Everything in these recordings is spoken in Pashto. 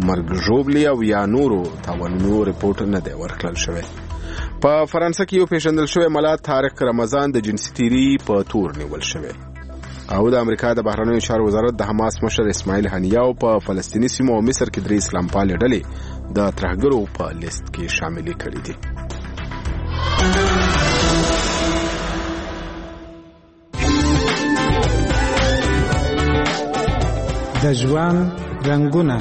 مرګ ژوبلې او یا نورو تاوانونو ریپورټ نه دی ورکړل شوی. په فرانسه کې یو پیژندل شوی ملا طارق رمضان د جنسي تیري په تور نیول شوی او د امریکا د بهرنیو چارو وزارت د حماس مشر اسماعیل هنیاو په فلسطیني سیمو او مصر کې 3 اسلام پالې ډلې د ترهګرو په لیست کې شامل کړي دي. د ژوند رنگونه.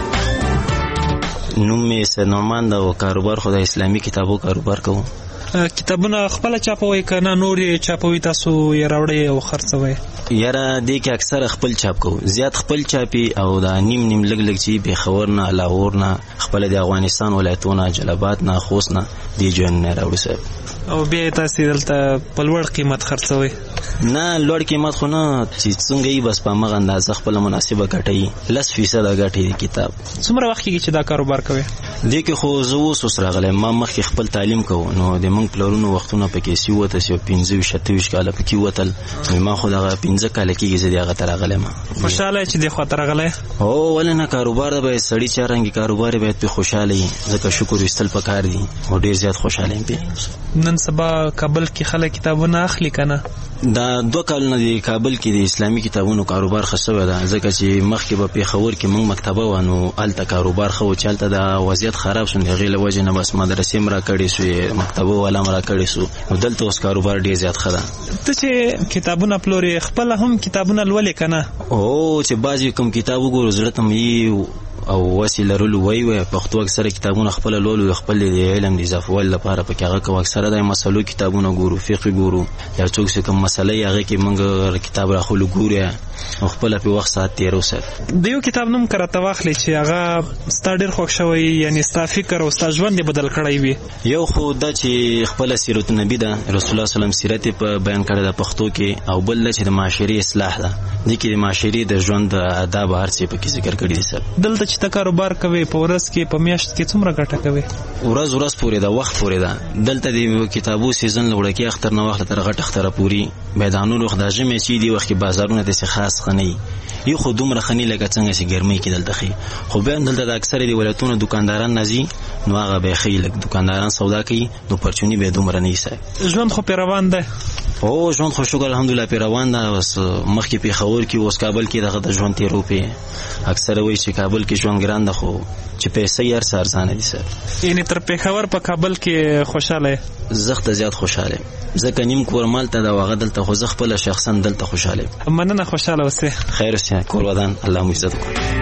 نوم می سنومان دا و کاروبار خو د اسلامي کتابو کاروبار کوم. کتابونه خپل چاپوي کنه نور چاپوي تاسو یې راوړي او خرڅوي؟ یاره دې کې اکثر خپل چاپ کوو، زیات خپل چاپي او دا نیم لګ چې به خبر نه لاهور نه خپل د افغانستان ولایتونه جلبات نه خوست نه دی جن نه راوړي صاحب. او بیا تاسو دلته په لوړ قیمت خرڅوي؟ نه لوړ قیمت خو نه، چې څنګه یې بس په مغه اندازه خپل مناسبه ګټي 10% ګټي کتاب. څومره وخت کې چې دا کاروبار کوي؟ دې کې خو زه اوس راغلی ما مخکې خپل تعلیم کوم نو د موږ پلرونو وختونه پکې سی وته سی 15-26 کاله پکې وتل ما خو دغه 15 کاله کې زه دغه تر راغلی ما. خوشاله چې د خو تر راغلی؟ او ولنه کاروبار به سړی چارنګي کاروبار به په خوشاله وي، ځکه شکر استل پکار دي او ډیر زیات خوشاله یم. نن سبا کابل کې خلک کتابونه اخلي کنه؟ دا 2 کالونه د کابل کې د اسلامي کتابونو کاروبار خصوصا ده، ځکه چې مخکې په پیښور کې موږ مکتبه ونو الته کاروبار خو چالته د وضعیت خراب شون دی غیله وجه نه بس مدرسې مرا کړې سو مکتبه ولا مرا کړې سو نو دلته اوس کاروبار ډیر زیات خره. ته چې کتابونه پلوري خپل هم کتابونه لولې کنه؟ او چې بعضی کوم کتاب وګورو زړه ته مې او وسیله رول وای پښتو اکثره کتابونه خپل لولو خپل د علم د اضافه لپاره پکې هغه کو اکثره د مسلو کتابونه ګورو فقہ ګورو یا څوک څه کوم مسله هغه کې موږ کتاب راخلو ګورو او خپل په وخت سات تیر وسه. د یو کتاب نوم کرته واخلې چې هغه ستاسو ډیر خوښ شوی یعنی ستاسو فکر او ستاسو ژوند بدل کړی وي؟ یو خو دا چې خپل سیرت نبی ده رسول الله صلی الله علیه وسلم سیرت په بیان کړی د پښتو کې او بل چې د معاشري اصلاح ده د کې د معاشري د ژوند آداب هر څه په کې ذکر کړی دي. سر دلته چې کاروبار کوي په ورځ کې په میاشت کې څومره ګټه کوي؟ ورځ پورې دا وخت پورې دا دلته د کتابو سیزن لوړ کې اختر نه وخت تر غټ اختر پوری میدانونو خدای مې چې دی وخت کې بازارونه د خاص خني یو خو دومره خني لکه څنګه چې ګرمي کې دلته خي خو به دلته د اکثره دی ولایتونو دکانداران نزي نو هغه به خیلک دکانداران سودا کوي نو پرچونی به دومره نه ایسه. ژوند خو پیروان ده؟ او ژوند خو شکر الحمدلله پیروان ده. بس مخکې په خور کې اوس کابل کې دغه د ژوند تیرو په اکثره وایي چې کابل کې ژوند ګران ده خو چې پیسې یې ارزانه دي. سر یعنی تر پیښور په کابل کې خوشاله؟ زخت زیات خوشاله ځکه نیم کور مال ته دا وغه دلته خو زه خپل شخصا دلته خوشاله. مننه خوشاله اوسه. خیر اوسه کور ودان الله مو عزت وکړي.